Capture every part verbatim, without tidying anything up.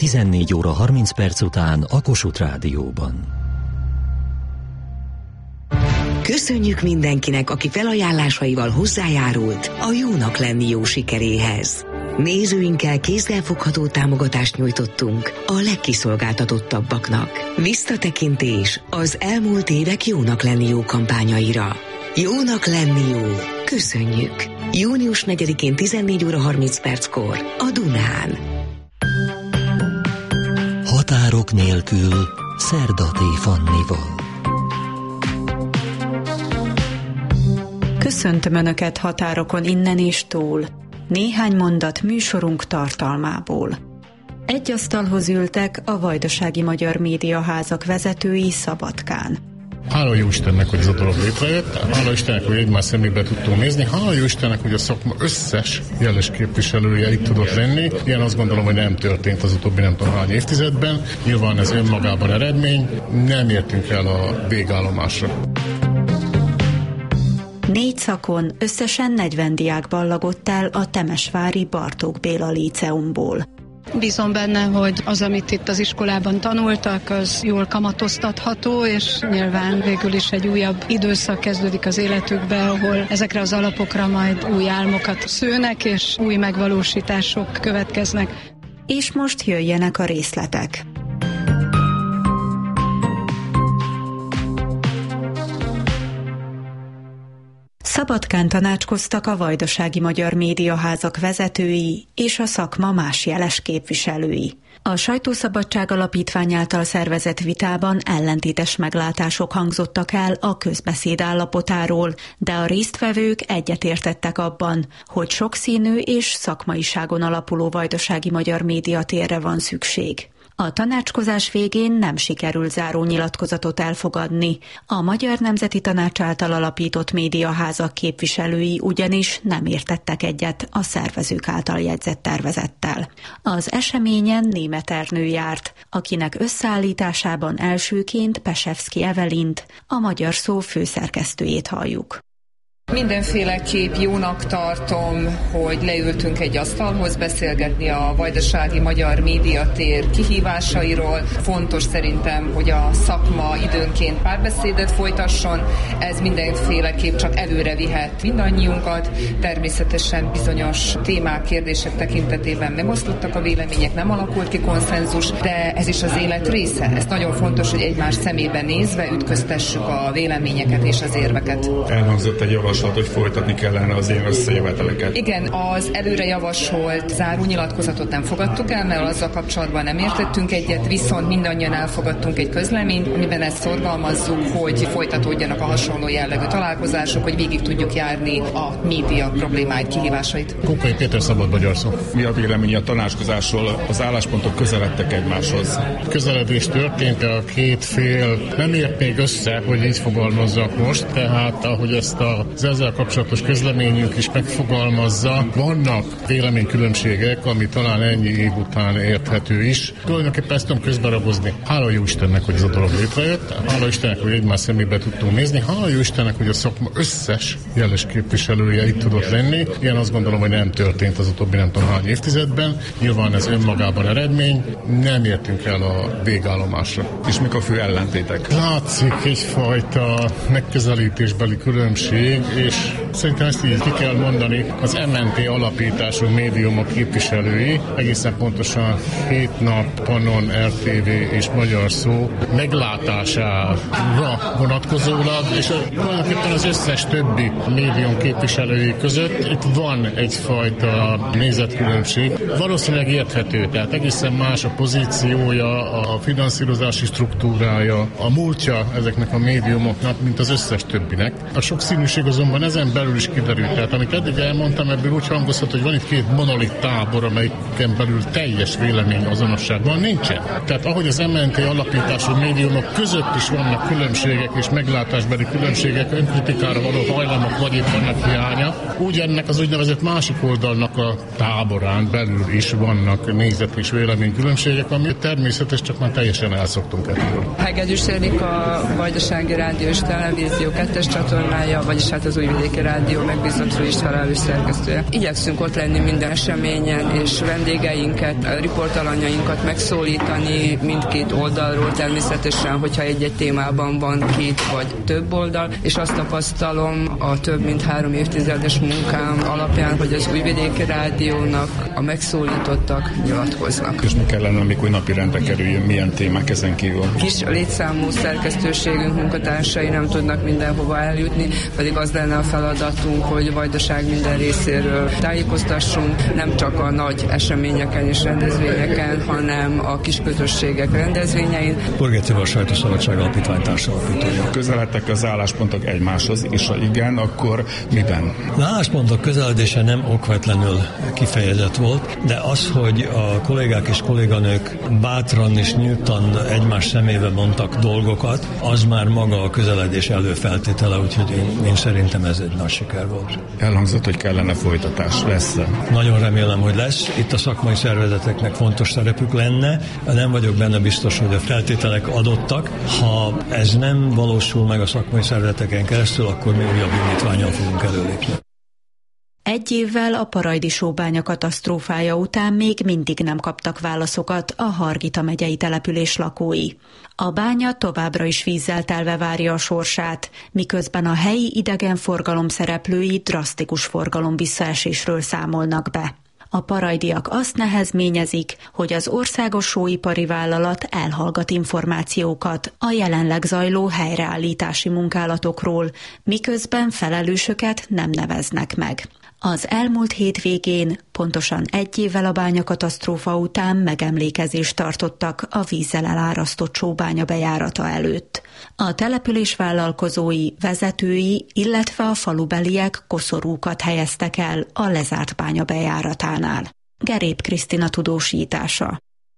tizennégy óra harminc perc után a Kossuth Rádióban. Köszönjük mindenkinek, aki felajánlásaival hozzájárult a Jónak lenni jó sikeréhez. Nézőinkkel kézzelfogható támogatást nyújtottunk a legkiszolgáltatottabbaknak. Visszatekintés az elmúlt évek Jónak lenni jó kampányaira. Jónak lenni jó. Köszönjük! június negyedikén tizennégy óra harminc perckor a Dunán. Határok nélkül Szerda T. Fannival. Köszöntöm Önöket határokon innen és túl. Néhány mondat műsorunk tartalmából. Egy asztalhoz ültek a Vajdasági Magyar Médiaházak vezetői Szabadkán. Hála jó Istennek, hogy ez a dolog létrejött, hála Istennek, hogy egymás szemébe tudtunk nézni, hála jó Istennek, hogy a szakma összes jeles képviselője itt tudott lenni. Ilyen azt gondolom, hogy nem történt az utóbbi nem tudom hány évtizedben. Nyilván ez önmagában eredmény, nem értünk el a végállomásra. Négy szakon összesen negyven diák ballagott el a temesvári Bartók Béla Líceumból. Bízom benne, hogy az, amit itt az iskolában tanultak, az jól kamatoztatható, és nyilván végül is egy újabb időszak kezdődik az életükbe, ahol ezekre az alapokra majd új álmokat szőnek, és új megvalósítások következnek. És most jöjjenek a részletek. Szabadkán tanácskoztak a Vajdasági Magyar Médiaházak vezetői és a szakma más jeles képviselői. A Sajtószabadság Alapítvány által szervezett vitában ellentétes meglátások hangzottak el a közbeszéd állapotáról, de a résztvevők egyetértettek abban, hogy sokszínű és szakmaiságon alapuló vajdasági magyar médiatérre van szükség. A tanácskozás végén nem sikerült záró nyilatkozatot elfogadni. A Magyar Nemzeti Tanács által alapított médiaházak képviselői ugyanis nem értettek egyet a szervezők által jegyzett tervezettel. Az eseményen Németh Ernő járt, akinek összeállításában elsőként Pesevszky Evelint, a Magyar Szó főszerkesztőjét halljuk. Mindenféleképp jónak tartom, hogy leültünk egy asztalhoz beszélgetni a vajdasági magyar médiatér kihívásairól. Fontos szerintem, hogy a szakma időnként párbeszédet folytasson. Ez mindenféleképp csak előre vihet mindannyiunkat. Természetesen bizonyos témák, kérdések tekintetében megosztottak a vélemények, nem alakult ki konszenzus, de ez is az élet része. Ez nagyon fontos, hogy egymás szemébe nézve ütköztessük a véleményeket és az érveket. Elhangzott egy javaslat, hogy folytatni kellene az ilyen összejöveteleket. Igen, az előre javasolt záró nyilatkozatot nem fogadtuk el, mert azzal kapcsolatban nem értettünk egyet, viszont mindannyian elfogadtunk egy közleményt, amiben ezt szorgalmazzuk, hogy folytatódjanak a hasonló jellegű találkozások, hogy végig tudjuk járni a média problémáit, kihívásait. Kókai Péter, Szabad Magyar Szó. Mi a vélemény a tanácskozásról? Az álláspontok közeledtek egymáshoz. Közeledés történt, a két fél nem ért még össze, hogy így fogalmazzak most, tehát ahogy ezt a az ezzel kapcsolatos közleményünk is megfogalmazza, vannak véleménykülönbségek, ami talán ennyi év után érthető is. Tulajdonképpen ezt tudom közberagozni. Hála jó Istennek, hogy ez a dolog létrejött, hála Istennek, hogy egymás szemébe tudtunk nézni, hála jó Istennek, hogy a szakma összes jeles képviselője itt tudott lenni. Ilyen azt gondolom, hogy nem történt az utóbbi nem tudom hány évtizedben. Nyilván ez önmagában eredmény, nem értünk el a végállomásra. És mik a fő ellentétek? Látszik egyfajta megközelítésbeli különbség, és szerintem ezt így ki kell mondani, az em en té alapítású médiumok képviselői, egészen pontosan hét nap, Pannon, er té vé és Magyar Szó meglátására vonatkozólag, és tulajdonképpen az összes többi médium képviselői között itt van egyfajta nézetkülönbség. Valószínűleg érthető, tehát egészen más a pozíciója, a finanszírozási struktúrája, a múltja ezeknek a médiumoknak, mint az összes többinek. A sokszínűség azonban ezen belül is kiderült. Tehát amit eddig elmondtam, ebből úgy hangozhat, hogy van itt két monolit tábor, amelyiken belül teljes vélemény azonosság van, nincsen. Tehát ahogy az em en té alapítású médiumok között is vannak különbségek és meglátásbeli különbségek, önkritikára való hajlamok vagy itt vannak hiánya, úgy ennek az úgynevezett másik oldalnak a táborán belül is vannak nézet és véleménykülönbségek, ami természetes, csak már teljesen elszoktunk ettől. Hegedűs Erik, a Vajdasági Rádió és Televízió kettes csatornája, vagyis hát az Újvidéki Rádió Rádió megbízottról is felelős szerkesztője. Igyekszünk ott lenni minden eseményen, és vendégeinket, riportalanyainkat megszólítani mindkét oldalról, természetesen, hogyha egy-egy témában van két vagy több oldal, és azt tapasztalom a több mint három évtizedes munkám alapján, hogy az Újvidéki Rádiónak a megszólítottak nyilatkoznak. És mi kellene, amikor napirendre kerüljön, milyen témák ezen kívül? Kis létszámú szerkesztőségünk munkatársai nem tudnak mindenhova eljutni, pedig az lenne a feladatunk, hogy Vajdaság minden részéről tájékoztassunk, nem csak a nagy eseményeken és rendezvényeken, hanem a kisközösségek rendezvényein. Polgár Tibor, Sajtószabadság Alapítvány társalapítója. Közeledtek az álláspontok egymáshoz, és ha igen, akkor miben? Az álláspontok közeledése nem okvetlenül kifejezett volt, de az, hogy a kollégák és kolléganők bátran és nyíltan egymás szemébe mondtak dolgokat, az már maga a közeledés előfeltétele, úgyhogy én, én szerintem ez egy nagy siker volt. Elhangzott, hogy kellene folytatás. Lesz-e? Nagyon remélem, hogy lesz. Itt a szakmai szervezeteknek fontos szerepük lenne. Nem vagyok benne biztos, hogy a feltételek adottak. Ha ez nem valósul meg a szakmai szervezeteken keresztül, akkor mi újabb indítvánnyal fogunk előlépni. Egy évvel a parajdi sóbánya katasztrófája után még mindig nem kaptak válaszokat a Hargita megyei település lakói. A bánya továbbra is vízzel telve várja a sorsát, miközben a helyi idegenforgalom szereplői drasztikus forgalom visszaesésről számolnak be. A parajdiak azt nehezményezik, hogy az országos sóipari vállalat elhallgat információkat a jelenleg zajló helyreállítási munkálatokról, miközben felelősöket nem neveznek meg. Az elmúlt hétvégén, pontosan egy évvel a bányakatasztrófa után megemlékezést tartottak a vízzel elárasztott sóbánya bejárata előtt. A település vállalkozói, vezetői, illetve a falubeliek koszorúkat helyeztek el a lezárt bánya bejáratánál. Gerép Krisztina tudósítása.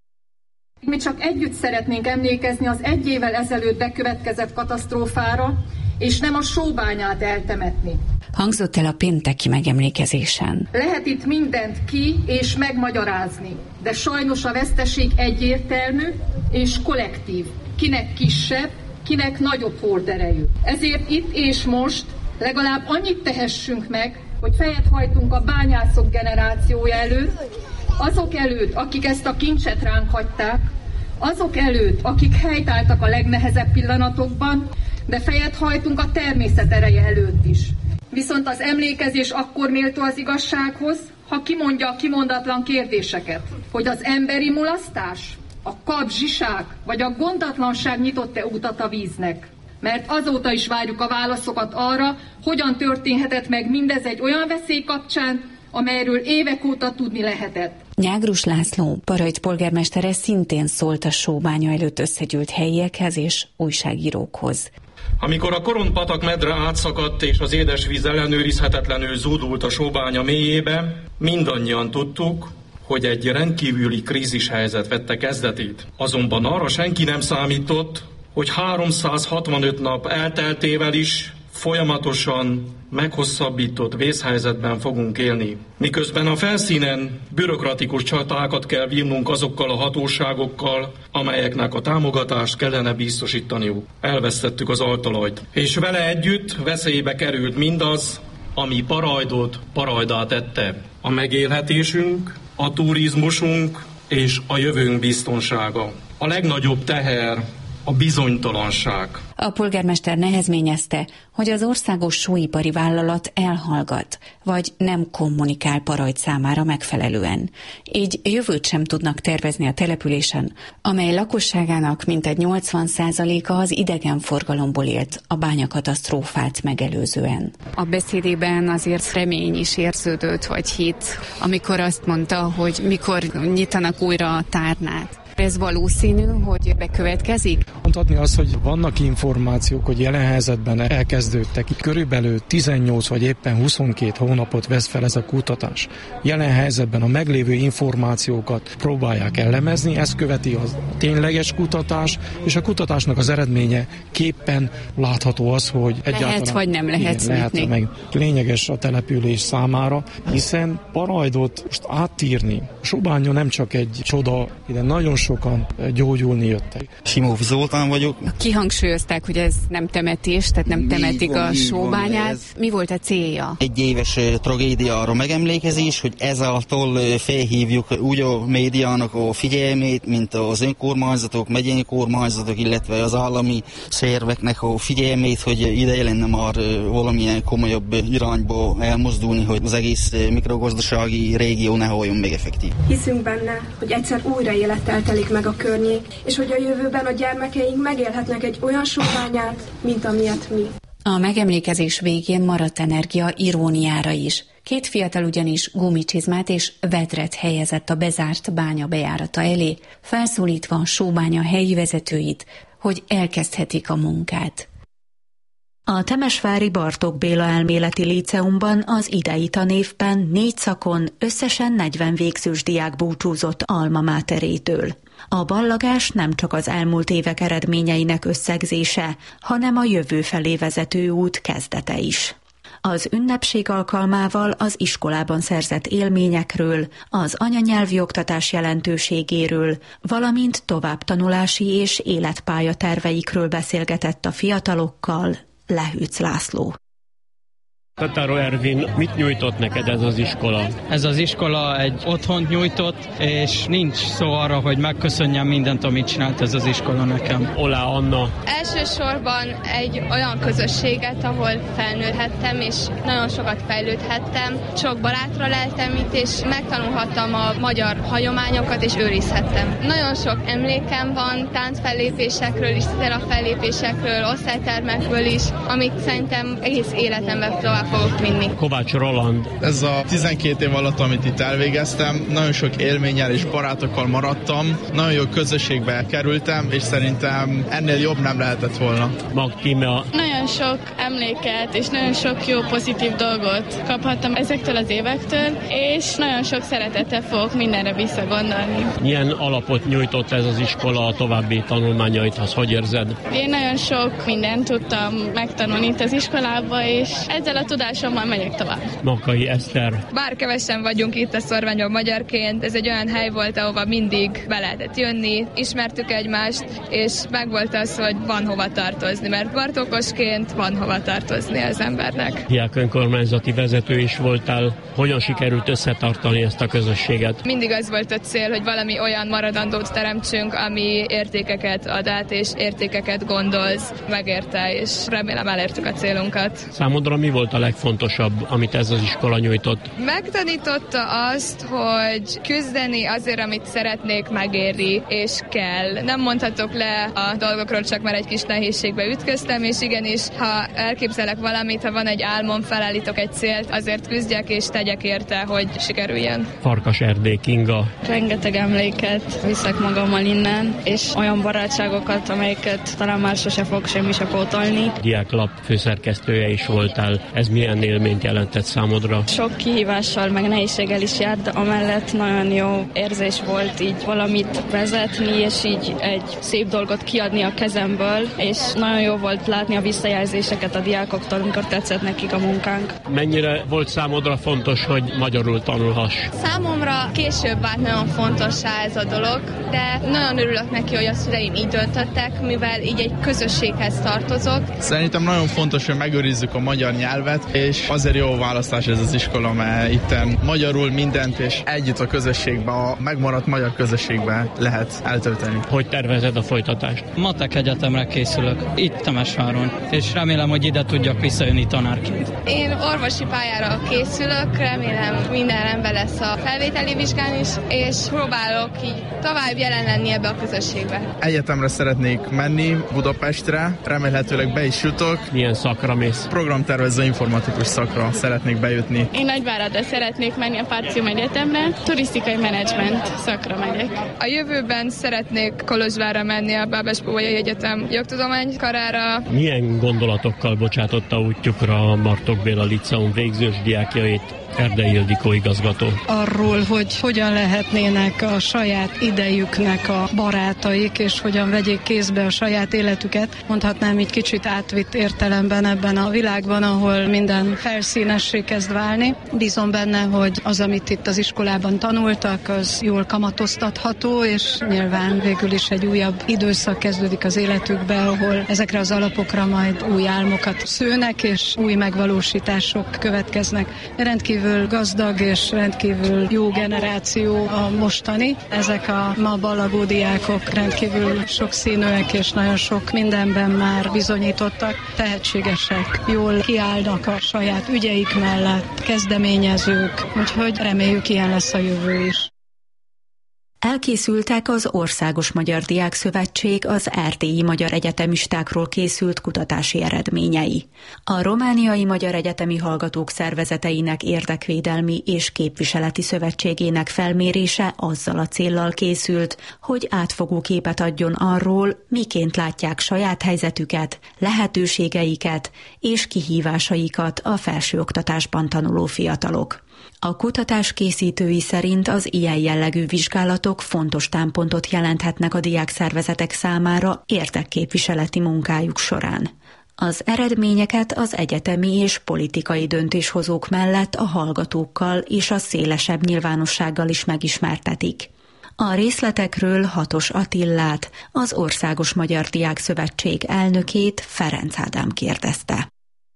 Mi csak együtt szeretnénk emlékezni az egy évvel ezelőtt bekövetkezett katasztrófára, és nem a sóbányát eltemetni. Hangzott el a pénteki megemlékezésen. Lehet itt mindent ki és megmagyarázni, de sajnos a veszteség egyértelmű és kollektív. Kinek kisebb, kinek nagyobb horderejű. Ezért itt és most legalább annyit tehessünk meg, hogy fejet hajtunk a bányászok generációja előtt, azok előtt, akik ezt a kincset ránk hagyták, azok előtt, akik helytáltak a legnehezebb pillanatokban, de fejet hajtunk a természet ereje előtt is. Viszont az emlékezés akkor méltó az igazsághoz, ha kimondja a kimondatlan kérdéseket, hogy az emberi mulasztás, a kapzsiság vagy a gondatlanság nyitott-e utat a víznek. Mert azóta is várjuk a válaszokat arra, hogyan történhetett meg mindez egy olyan veszély kapcsán, amelyről évek óta tudni lehetett. Nyágrus László, Parajd polgármestere szintén szólt a sóbánya előtt összegyűlt helyiekhez és újságírókhoz. Amikor a Korontpatak medre átszakadt és az édesvíz ellenőrizhetetlenül zúdult a sóbánya mélyébe, mindannyian tudtuk, hogy egy rendkívüli krízishelyzet vette kezdetét. Azonban arra senki nem számított, hogy háromszázhatvanöt nap elteltével is folyamatosan meghosszabbított vészhelyzetben fogunk élni. Miközben a felszínen bürokratikus csatákat kell vívnunk azokkal a hatóságokkal, amelyeknek a támogatást kellene biztosítaniuk. Elvesztettük az altalajt, és vele együtt veszélybe került mindaz, ami Parajdot Parajddá tette. A megélhetésünk, a turizmusunk és a jövőnk biztonsága. A legnagyobb teher a bizonytalanság. A polgármester nehezményezte, hogy az országos sóipari vállalat elhallgat, vagy nem kommunikál Parajd számára megfelelően. Így jövőt sem tudnak tervezni a településen, amely lakosságának mintegy nyolcvan százaléka az idegenforgalomból élt a bányakatasztrófát megelőzően. A beszédében azért remény is érződött, vagy hit, amikor azt mondta, hogy mikor nyitanak újra a tárnát. Ez valószínű, hogy bekövetkezik? Mondhatni azt, hogy vannak információk, hogy jelen helyzetben elkezdődtek. Körülbelül tizennyolc vagy éppen huszonkét hónapot vesz fel ez a kutatás. Jelen helyzetben a meglévő információkat próbálják elemezni, ezt követi a tényleges kutatás, és a kutatásnak az eredménye képpen látható az, hogy egyáltalán... Lehet vagy nem lehet igen, lehet, meg lényeges a település számára, hiszen Parajdot most átírni. Sóbánya nem csak egy csoda, ide nagyon sok sokan gyógyulni jöttek. Simov Zoltán vagyok. Kihangsúlyozták, hogy ez nem temetés, tehát nem temetik van, a sóbányát. Ez... Mi volt a célja? Egy éves tragédiára megemlékezés, hogy ezáltal felhívjuk úgy a médiának a figyelmét, mint az önkormányzatok, megyei kormányzatok, illetve az állami szerveknek a figyelmét, hogy ideje lenne már valamilyen komolyabb irányba elmozdulni, hogy az egész mikrogazdasági régió ne halljon meg effektív. Hiszünk benne, hogy egyszer újra élettel telik meg a környék, és hogy a jövőben a gyermekeink megélhetnek egy olyan sóbányát, mint amilyet mi. A megemlékezés végén maradt energia iróniára is. Két fiatal ugyanis gumicsizmát és vedret helyezett a bezárt bánya bejárata elé, felszólítva a sóbánya helyi vezetőit, hogy elkezdhetik a munkát. A temesvári Bartók Béla Elméleti Líceumban az idei tanévben négy szakon összesen negyven végzős diák búcsúzott alma máterétől. A ballagás nem csak az elmúlt évek eredményeinek összegzése, hanem a jövő felé vezető út kezdete is. Az ünnepség alkalmával az iskolában szerzett élményekről, az anyanyelvi oktatás jelentőségéről, valamint továbbtanulási és életpályaterveikről beszélgetett a fiatalokkal Lehűc László. Tatáró Ervin, mit nyújtott neked ez az iskola? Ez az iskola egy otthont nyújtott, és nincs szó arra, hogy megköszönjem mindent, amit csinált ez az iskola nekem. Olá Anna. Elsősorban egy olyan közösséget, ahol felnőhettem, és nagyon sokat fejlődhettem. Sok barátra leltem itt, és megtanulhattam a magyar hagyományokat, és őrizhettem. Nagyon sok emlékem van táncfellépésekről is, sztera fellépésekről, osztálytermekből is, amit szerintem egész életemben tovább fogok vinni. Kovács Roland. Ez a tizenkét év alatt, amit itt elvégeztem, nagyon sok élménnyel és barátokkal maradtam, nagyon jó közösségbe kerültem, és szerintem ennél jobb nem lehetett volna. Magtímea. Nagyon sok emléket és nagyon sok jó pozitív dolgot kaphattam ezektől az évektől, és nagyon sok szeretettel fogok mindenre visszagondolni. Milyen alapot nyújtott ez az iskola a további tanulmányaidhoz? Hogy érzed? Én nagyon sok mindent tudtam megtanulni itt az iskolába, és ezzel a tudásommal megyek tovább. Makai Eszter. Bár kevesen vagyunk itt a Szorványban magyarként, ez egy olyan hely volt, ahova mindig be lehetett jönni, ismertük egymást, és megvolt az, hogy van hova tartozni, mert bartókosként van hova tartozni az embernek. Diák önkormányzati vezető is voltál. Hogyan sikerült összetartani ezt a közösséget? Mindig az volt a cél, hogy valami olyan maradandót teremtsünk, ami értékeket ad át, és értékeket gondolz, megérte, és remélem elértük a célunkat. Számodra mi volt a legfontosabb, amit ez az iskola nyújtott? Megtanította azt, hogy küzdeni azért, amit szeretnék, megéri, és kell. Nem mondhatok le a dolgokról, csak mert egy kis nehézségbe ütköztem, és igenis, ha elképzelek valamit, ha van egy álmom, felállítok egy célt, azért küzdjek és tegyek érte, hogy sikerüljen. Farkas Erdély Kinga. Rengeteg emléket viszek magammal innen, és olyan barátságokat, amelyeket talán már sose fog semmi se pótolni. Diáklap főszerkesztője is voltál. Ez milyen élményt jelentett számodra? Sok kihívással, meg nehézséggel is járt, de amellett nagyon jó érzés volt így valamit vezetni, és így egy szép dolgot kiadni a kezemből, és nagyon jó volt látni a visszajelzéseket a diákoktól, amikor tetszett nekik a munkánk. Mennyire volt számodra fontos, hogy magyarul tanulhass? Számomra később vált nagyon fontossá ez a dolog, de nagyon örülök neki, hogy a szüleim így döntöttek, mivel így egy közösséghez tartozok. Szerintem nagyon fontos, hogy megőrizzük a magyar nyelvet, és azért jó választás ez az iskola, mert itten magyarul mindent, és együtt a közösségben, a megmaradt magyar közösségben lehet eltölteni. Hogy tervezed a folytatást? Matek egyetemre készülök, itt Temesváron, és remélem, hogy ide tudjak visszajönni tanárként. Én orvosi pályára készülök, remélem minden rendben lesz a felvételi vizsgán is, és próbálok így tovább jelen lenni ebbe a közösségbe. Egyetemre szeretnék menni, Budapestre, remélhetőleg be is jutok. Milyen szakra mész? Programtervező informatikus szakra szeretnék bejutni. Én Nagyváradra szeretnék menni a Pácium Egyetemre, turisztikai menedzsment szakra megyek. A jövőben szeretnék Kolozsvárra menni a Bábes-Bolyai Egyetem jogtudománykarára. Milyen gondolatokkal bocsátotta útjukra a Bartók Béla Líceum végzős diákjait Erdei Ildikó igazgató? Arról, hogy hogyan lehetnének a saját idejüknek a barátaik, és hogyan vegyék kézbe a saját életüket. Mondhatnám így kicsit átvitt értelemben ebben a világban, ahol minden felszínessé kezd válni. Bízom benne, hogy az, amit itt az iskolában tanultak, az jól kamatoztatható, és nyilván végül is egy újabb időszak kezdődik az életükbe, ahol ezekre az alapokra majd új álmokat szőnek, és új megvalósítások következnek. Rendkívül gazdag és rendkívül jó generáció a mostani. Ezek a ma ballagó diákok rendkívül sokszínűek, és nagyon sok mindenben már bizonyítottak, tehetségesek, jól kiállnak a saját ügyeik mellett, kezdeményezők, úgyhogy reméljük, ilyen lesz a jövő is. Elkészültek az Országos Magyar Diákszövetség az erdélyi magyar egyetemistákról készült kutatási eredményei. A Romániai Magyar Egyetemi Hallgatók Szervezeteinek Érdekvédelmi és Képviseleti Szövetségének felmérése azzal a céllal készült, hogy átfogó képet adjon arról, miként látják saját helyzetüket, lehetőségeiket és kihívásaikat a felsőoktatásban tanuló fiatalok. A kutatás készítői szerint az ilyen jellegű vizsgálatok fontos támpontot jelenthetnek a diákszervezetek számára érdekképviseleti munkájuk során. Az eredményeket az egyetemi és politikai döntéshozók mellett a hallgatókkal és a szélesebb nyilvánossággal is megismertetik. A részletekről Hatos Attillát, az Országos Magyar Diákszövetség elnökét, Ferenc Ádám kérdezte.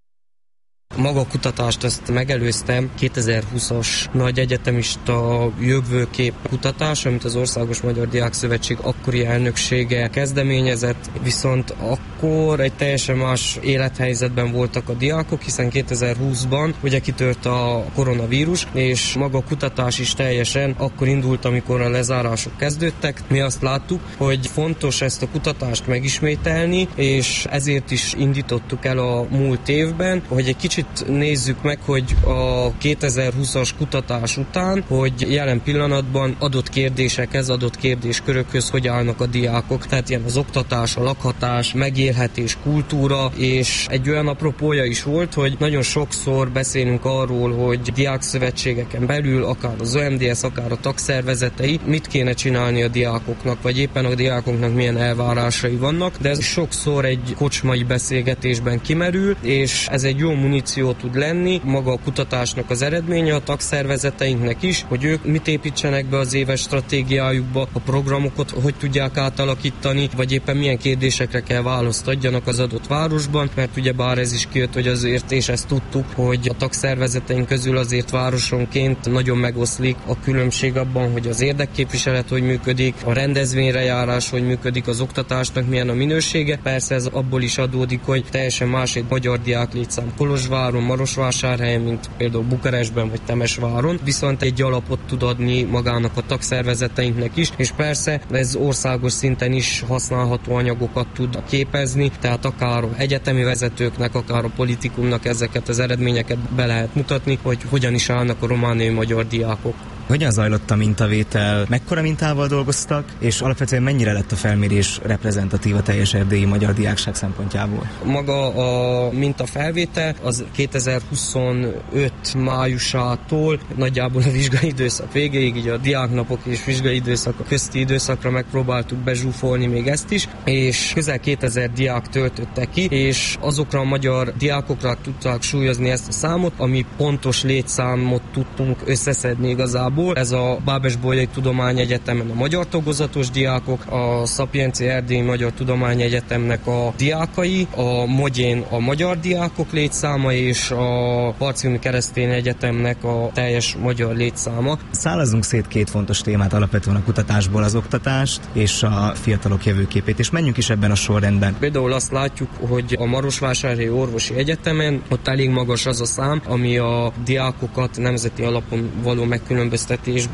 Maga a kutatást ezt megelőztem, kétezer-húszas nagy egyetemista jövőkép kutatás, amit az Országos Magyar Diákszövetség akkori elnöksége kezdeményezett, viszont akkor egy teljesen más élethelyzetben voltak a diákok, hiszen kétezer-húszban ugye kitört a koronavírus, és maga a kutatás is teljesen akkor indult, amikor a lezárások kezdődtek. Mi azt láttuk, hogy fontos ezt a kutatást megismételni, és ezért is indítottuk el a múlt évben, hogy egy kicsit nézzük meg, hogy a kétezer-húszas kutatás után, hogy jelen pillanatban adott kérdésekhez, adott kérdéskörökhöz hogy állnak a diákok. Tehát ilyen az oktatás, a lakhatás, megélhetés, kultúra, és egy olyan apropója is volt, hogy nagyon sokszor beszélünk arról, hogy diákszövetségeken belül, akár az o em dé es, akár a tagszervezetei, mit kéne csinálni a diákoknak, vagy éppen a diákoknak milyen elvárásai vannak, de ez sokszor egy kocsmai beszélgetésben kimerül, és ez egy jó muníció tud lenni, maga a kutatásnak az eredménye a tagszervezeteinknek is, hogy ők mit építsenek be az éves stratégiájukba, a programokat hogy tudják átalakítani, vagy éppen milyen kérdésekre kell választ adjanak az adott városban, mert ugye bár ez is kijött, hogy azért, és ezt tudtuk, hogy a tagszervezeteink közül azért városonként nagyon megoszlik a különbség abban, hogy az érdekképviselet hogy működik, a rendezvényre járás hogy működik, az oktatásnak milyen a minősége. Persze ez abból is adódik, hogy teljesen más egy magyar diák létszám Kolozsváron, Marosvásárhelyen, mint például Bukarestben vagy Temesváron, viszont egy alapot tud adni magának a tagszervezeteinknek is, és persze ez országos szinten is használható anyagokat tud képezni, tehát akár egyetemi vezetőknek, akár a politikumnak ezeket az eredményeket be lehet mutatni, hogy hogyan is állnak a romániai magyar diákok. Hogyan zajlott a mintavétel, mekkora mintával dolgoztak, és alapvetően mennyire lett a felmérés reprezentatív a teljes erdélyi magyar diákság szempontjából? Maga a mintafelvétel az kétezer-huszonöt májusától nagyjából a vizsgai időszak végéig, így a diáknapok és vizsgai időszak közti időszakra megpróbáltuk bezsúfolni még ezt is, és közel kétezer diák töltötte ki, és azokra a magyar diákokra tudták súlyozni ezt a számot, ami pontos létszámot tudtunk összeszedni igazából. Ez a Bábes-Bolyai Tudományegyetemen a magyar tagozatos diákok, a Szapienci Erdélyi Magyar Tudományegyetemnek a diákai, a Mogyén a magyar diákok létszáma, és a Parciumi Keresztény Egyetemnek a teljes magyar létszáma. Szállazzunk szét két fontos témát alapvetően a kutatásból, az oktatást és a fiatalok jövőképét, és menjünk is ebben a sorrendben. Például azt látjuk, hogy a Marosvásárhelyi Orvosi Egyetemen ott elég magas az a szám, ami a diákokat nemzeti alapon való megkülönböztetésben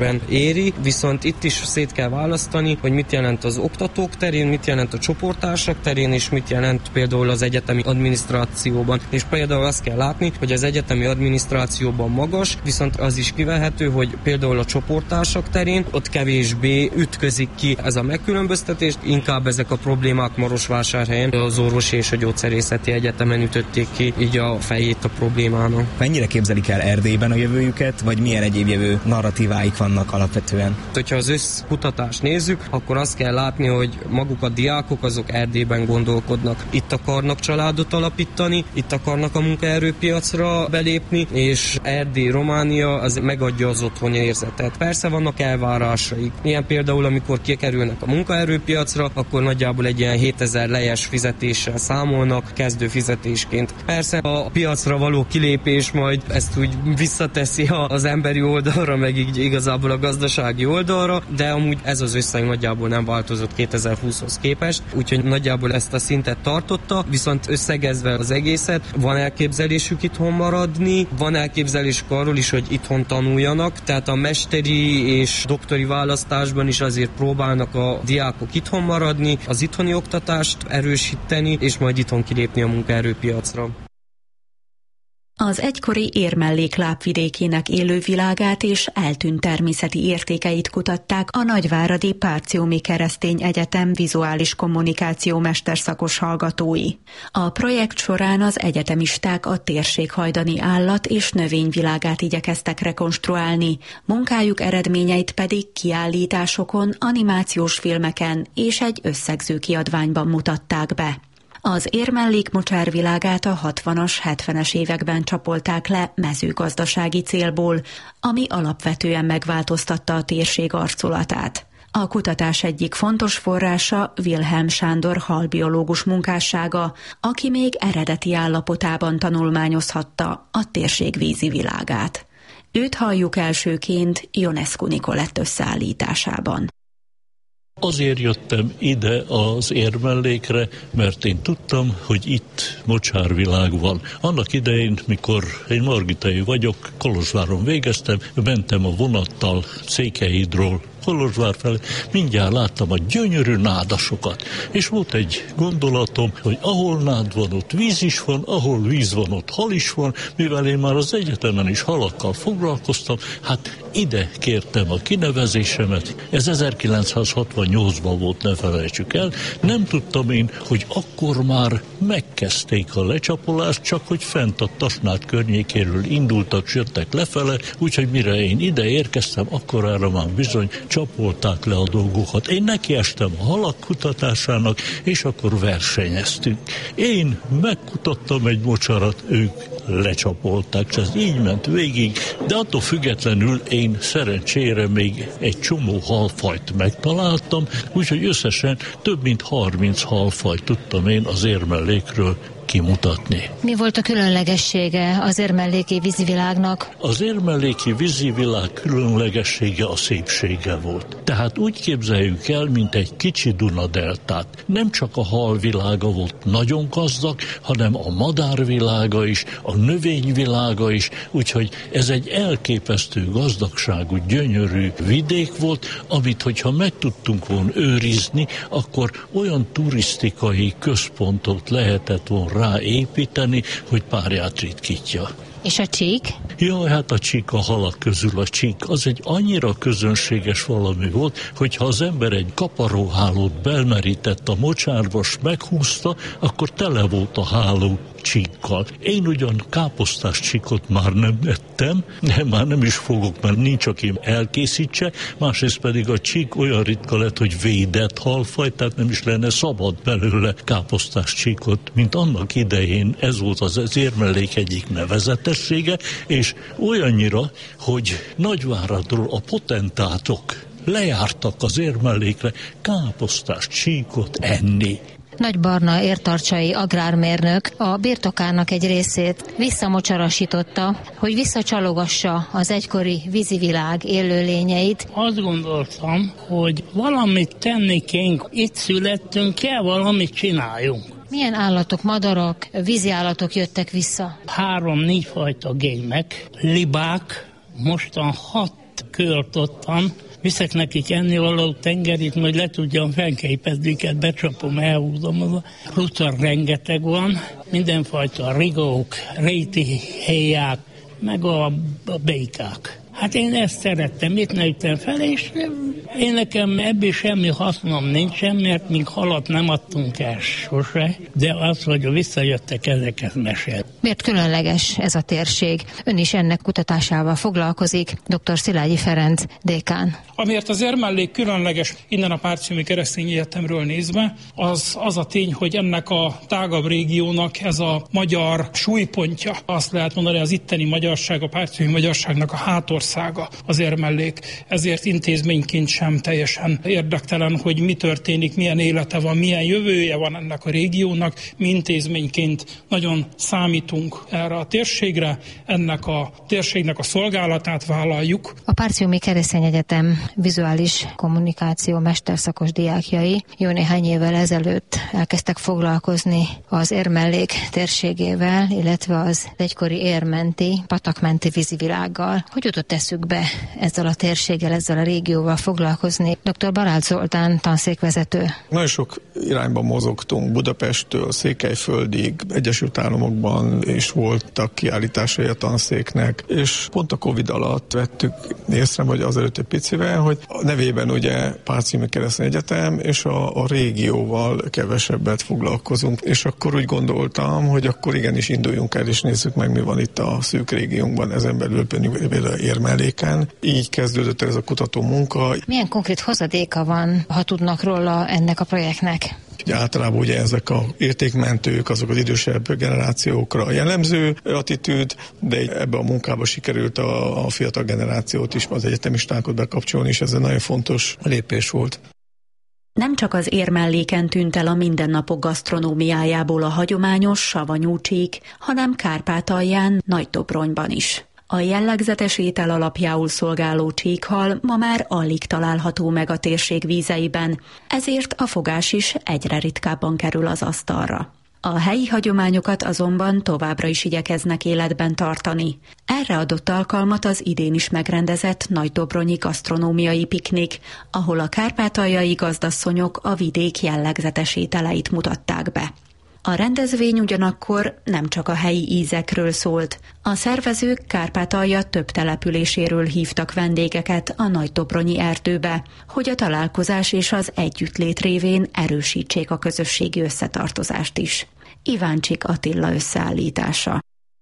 éri, viszont itt is szét kell választani, hogy mit jelent az oktatók terén, mit jelent a csoporttársak terén, és mit jelent például az egyetemi adminisztrációban. És például azt kell látni, hogy az egyetemi adminisztrációban magas, viszont az is kivehető, hogy például a csoporttársak terén ott kevésbé ütközik ki ez a megkülönböztetés, inkább ezek a problémák Marosvásárhelyen az orvosi és a gyógyszerészeti egyetemen ütötték ki így a fejét a problémának. Mennyire képzelik el Erdélyben a jövőjüket, vagy milyen egyéb jövő narratív perspektíváik vannak alapvetően? Hogyha az összkutatást nézzük, akkor azt kell látni, hogy maguk a diákok azok Erdélyben gondolkodnak. Itt akarnak családot alapítani, itt akarnak a munkaerőpiacra belépni, és Erdély, Románia az megadja az otthoni érzetet. Persze vannak elvárásaik. Ilyen például, amikor kikerülnek a munkaerőpiacra, akkor nagyjából egy ilyen hétezer lejes fizetéssel számolnak, kezdő fizetésként. Persze a piacra való kilépés majd ezt úgy visszateszi az emberi oldalra, meg így igazából a gazdasági oldalra, de amúgy ez az összeg nagyjából nem változott kétezer-húszhoz képest, úgyhogy nagyjából ezt a szintet tartotta, viszont összegezve az egészet, van elképzelésük itthon maradni, van elképzelésük arról is, hogy itthon tanuljanak, tehát a mesteri és doktori választásban is azért próbálnak a diákok itthon maradni, az itthoni oktatást erősíteni, és majd itthon kilépni a munkaerőpiacra. Az egykori Érmellék lábvidékének élővilágát és eltűnt természeti értékeit kutatták a Nagyváradi Párciumi Keresztény Egyetem vizuális kommunikáció mesterszakos hallgatói. A projekt során az egyetemisták a térség hajdani állat- és növényvilágát igyekeztek rekonstruálni, munkájuk eredményeit pedig kiállításokon, animációs filmeken és egy összegző kiadványban mutatták be. Az Érmellék mocsárvilágát a hatvanas, hetvenes években csapolták le mezőgazdasági célból, ami alapvetően megváltoztatta a térség arculatát. A kutatás egyik fontos forrása Wilhelm Sándor halbiológus munkássága, aki még eredeti állapotában tanulmányozhatta a térség vízi világát. Őt halljuk elsőként Ionescu Nikolett összeállításában. Azért jöttem ide az Érmellékre, mert én tudtam, hogy itt mocsárvilág van. Annak idején, mikor én margitai vagyok, Kolozsváron végeztem, mentem a vonattal Székelyhídról Kolozsvár felé, mindjárt láttam a gyönyörű nádasokat. És volt egy gondolatom, hogy ahol nád van, ott víz is van, ahol víz van, ott hal is van, mivel én már az egyetemen is halakkal foglalkoztam, hát ide kértem a kinevezésemet. Ez ezerkilencszázhatvannyolcban volt, ne felejtsük el. Nem tudtam én, hogy akkor már megkezdték a lecsapolást, csak hogy fent a Tasnád környékéről indultak, jöttek lefele, úgyhogy mire én ide érkeztem, akkor erre már bizony csapolták le a dolgokat. Én nekiestem a halak kutatásának, és akkor versenyeztünk. Én megkutattam egy mocsarat, ők lecsapolták, ez így ment végig, de attól függetlenül én szerencsére még egy csomó halfajt megtaláltam, úgyhogy összesen több mint harminc halfajt tudtam én az Érmellékről kimutatni. Mi volt a különlegessége az érmelléki vízivilágnak? Az érmelléki vízivilág különlegessége a szépsége volt. Tehát úgy képzeljük el, mint egy kicsi Duna-deltát. Nem csak a halvilága volt nagyon gazdag, hanem a madárvilága is, a növényvilága is, úgyhogy ez egy elképesztő gazdagságú, gyönyörű vidék volt, amit hogyha meg tudtunk volna őrizni, akkor olyan turisztikai központot lehetett volna ráépíteni, hogy párját ritkítja. És a csík? Jaj, hát a csík a halak közül a csík. Az egy annyira közönséges valami volt, hogyha az ember egy kaparóhálót belmerített a mocsárba, s meghúzta, akkor tele volt a háló csíkkal. Én ugyan káposztás csíkot már nem ettem, de már nem is fogok, mert nincs, aki elkészítse, másrészt pedig a csík olyan ritka lett, hogy védett halfaj, tehát nem is lenne szabad belőle káposztás csíkot, mint annak idején. Ez volt az Érmellék egyik nevezetessége, és olyannyira, hogy Nagyváradról a potentátok lejártak az Érmellékre káposztás csíkot enni. Nagy Barna értarcsai agrármérnök a birtokának egy részét visszamocsarasította, hogy visszacsalogassa az egykori vízivilág élőlényeit. Azt gondoltam, hogy valamit tenni kéne, itt születtünk, kell valamit csináljunk. Milyen állatok, madarak, vízi állatok jöttek vissza? Három-négy fajta gémek, libák, mostan hat kört ottan, viszek nekik ennivaló tengerit, majd le tudjam fenképezni őket, becsapom, elhúzom. Az a rucar rengeteg van, mindenfajta rigók, réti héják, meg a, a békák. Hát én ezt szerettem, itt nőttem fel, és én nekem ebből semmi hasznom nincsen, mert még halat nem adtunk el sose, de az, hogy visszajöttek, ezeket mesél. Miért különleges ez a térség? Ön is ennek kutatásával foglalkozik, dr. Szilágyi Ferenc, dékán. Amiért az érmellék különleges, innen a Párciumi Keresztény Egyetemről nézve, az az a tény, hogy ennek a tágabb régiónak ez a magyar súlypontja. Azt lehet mondani, az itteni magyarság, a párciumi magyarságnak a hátországa az érmellék. Ezért intézményként sem teljesen érdektelen, hogy mi történik, milyen élete van, milyen jövője van ennek a régiónak. Mi intézményként nagyon számítunk erre a térségre, ennek a térségnek a szolgálatát vállaljuk. A Párciumi Keresztény Egyetem vizuális kommunikáció mesterszakos diákjai jó néhány évvel ezelőtt elkezdtek foglalkozni az érmellék térségével, illetve az egykori érmenti, patakmenti vízivilággal. Hogy jutott eszükbe ezzel a térséggel, ezzel a régióval foglalkozni? doktor Barát Zoltán, tanszékvezető. Nagyon sok irányban mozogtunk, Budapesttől Székelyföldig, Egyesült Államokban is voltak kiállításai a tanszéknek, és pont a Covid alatt vettük észre, vagy azelőtt egy picivel, hogy a nevében ugye Párciumi Keresztény Egyetem, és a, a régióval kevesebbet foglalkozunk, és akkor úgy gondoltam, hogy akkor igenis induljunk el, és nézzük meg, mi van itt a szűk régiónkban, ezen belül például Érmelléken. Így kezdődött ez a kutató munka. Milyen konkrét hozadéka van, ha tudnak róla ennek a projektnek? Ugye általában ugye ezek a értékmentők, azok az idősebb generációkra jellemző attitűd, de ebbe a munkába sikerült a, a fiatal generációt is, az egyetemistákat bekapcsolni, és ez egy nagyon fontos lépés volt. Nem csak az Érmelléken tűnt el a mindennapok gasztronómiájából a hagyományos savanyú csík, hanem Kárpátalján, Nagydobronyban is. A jellegzetes étel alapjául szolgáló csíkhal ma már alig található meg a térség vízeiben, ezért a fogás is egyre ritkábban kerül az asztalra. A helyi hagyományokat azonban továbbra is igyekeznek életben tartani. Erre adott alkalmat az idén is megrendezett nagydobronyi gasztronómiai piknik, ahol a kárpátaljai gazdasszonyok a vidék jellegzetes ételeit mutatták be. A rendezvény ugyanakkor nem csak a helyi ízekről szólt. A szervezők Kárpátalja több településéről hívtak vendégeket a nagydobronyi erdőbe, hogy a találkozás és az együttlét révén erősítsék a közösségi összetartozást is. Iváncsik Attila összeállítása.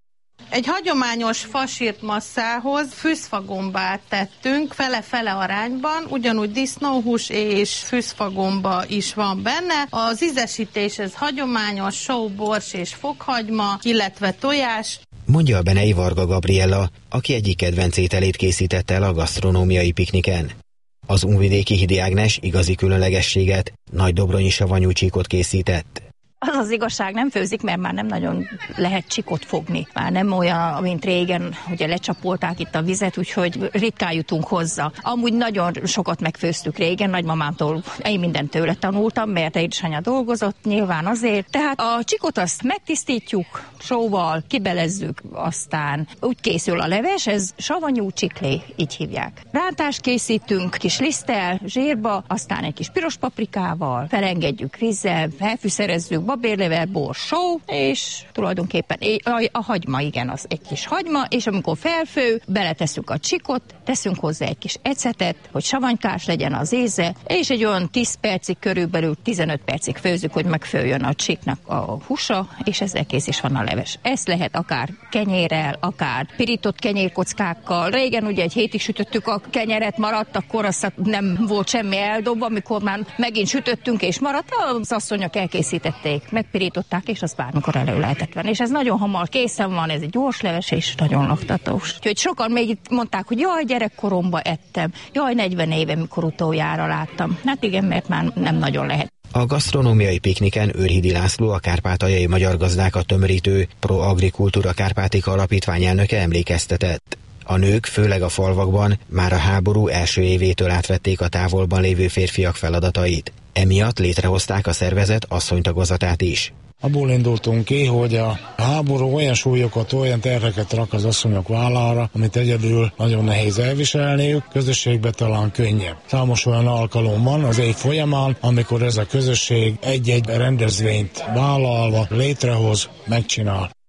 Egy hagyományos fasírt masszához fűszfagombát tettünk fele-fele arányban, ugyanúgy disznóhús és fűszfagomba is van benne. Az ízesítéshez hagyományos só, bors és fokhagyma, illetve tojás. Mondja a Benei Varga Gabriella, aki egyik kedvenc ételét készítette el a gasztronómiai pikniken. Az unvidéki Hidi Ágnes igazi különlegességet, nagydobronyi savanyú csíkot készített. Az az igazság, nem főzik, mert már nem nagyon lehet csikot fogni. Már nem olyan, mint régen, ugye lecsapolták itt a vizet, úgyhogy ritkán jutunk hozzá. Amúgy nagyon sokat megfőztük régen, nagymamámtól, én mindent tőle tanultam, mert édesanyja dolgozott, nyilván azért. Tehát a csikot azt megtisztítjuk, sóval, kibelezzük, aztán úgy készül a leves, ez savanyú csiklé, így hívják. Rántást készítünk, kis liszttel, zsírba, aztán egy kis piros paprikával, felengedjük vízzel, felfűszerezzük, babérlevel, bor, só, és tulajdonképpen a, a hagyma, igen, az egy kis hagyma, és amikor felfő, beletesszük a csikot, teszünk hozzá egy kis ecetet, hogy savanykás legyen az íze, és egy olyan tíz percig, körülbelül tizenöt percig főzzük, hogy megfőjön a csiknak a húsa, és ezzel kész is van a leves. Ezt lehet akár kenyérrel, akár pirított kenyérkockákkal. Régen ugye egy hétig sütöttük a kenyeret, maradt, akkor azt nem volt semmi eldobva, amikor már megint sütöttünk és maradt, az asszonyok elkészítették, megpirították, és azt bármikor elő lehetett venni. És ez nagyon hamar készen van, ez egy gyors leves, és nagyon laktatós. Úgyhogy sokan még itt mondták, hogy jaj, gyerekkoromban ettem, jaj, negyven éve, mikor utoljára láttam. Hát igen, mert már nem nagyon lehet. A gasztronómiai pikniken Őrhidi László, a kárpátaljai magyar gazdákat tömörítő Pro Agricultura Kárpátika alapítvány elnöke emlékeztetett. A nők, főleg a falvakban már a háború első évétől átvették a távolban lévő férfiak feladatait. Emiatt létrehozták a szervezet asszonytagozatát is. Abból indultunk ki, hogy a háború olyan súlyokat, olyan terheket rak az asszonyok vállára, amit egyedül nagyon nehéz elviselniük, közösségben talán könnyebb. Számos olyan alkalom van az év folyamán, amikor ez a közösség egy-egy rendezvényt vállalva létrehoz, megcsinál.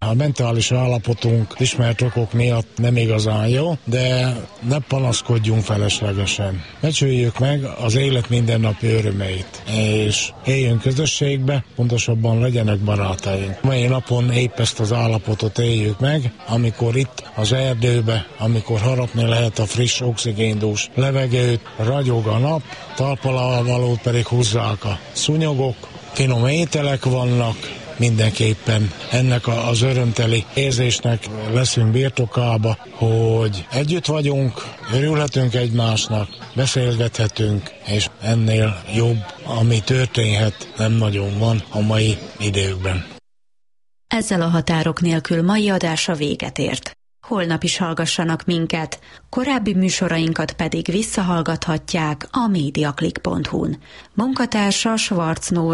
A mentális állapotunk ismert okok miatt nem igazán jó, de ne panaszkodjunk feleslegesen. Becsüljük meg az élet mindennapi örömeit, és éljünk közösségbe, pontosabban legyenek barátaink. Mai napon épp ezt az állapotot éljük meg, amikor itt az erdőbe, amikor harapni lehet a friss oxigéndús levegőt, ragyog a nap, talpalvalót pedig húzzák a szúnyogok, finom ételek vannak, mindenképpen ennek az örömteli érzésnek leszünk birtokába, hogy együtt vagyunk, örülhetünk egymásnak, beszélgethetünk, és ennél jobb, ami történhet, nem nagyon van a mai időkben. Ezzel a határok nélkül mai adása véget ért. Holnap is hallgassanak minket, korábbi műsorainkat pedig visszahallgathatják a mediaclick pont hu-n. Munkatársa Schwarz Nóra